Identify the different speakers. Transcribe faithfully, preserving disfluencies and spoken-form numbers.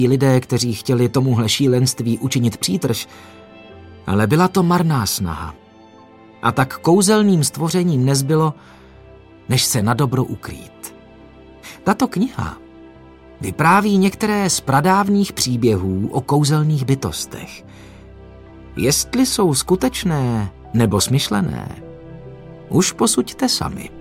Speaker 1: lidé, kteří chtěli tomuhle šílenství učinit přítrž, ale byla to marná snaha. A tak kouzelným stvořením nezbylo, než se na dobro ukrýt. Tato kniha vypráví některé z pradávných příběhů o kouzelných bytostech. Jestli jsou skutečné nebo smyšlené, už posuďte sami.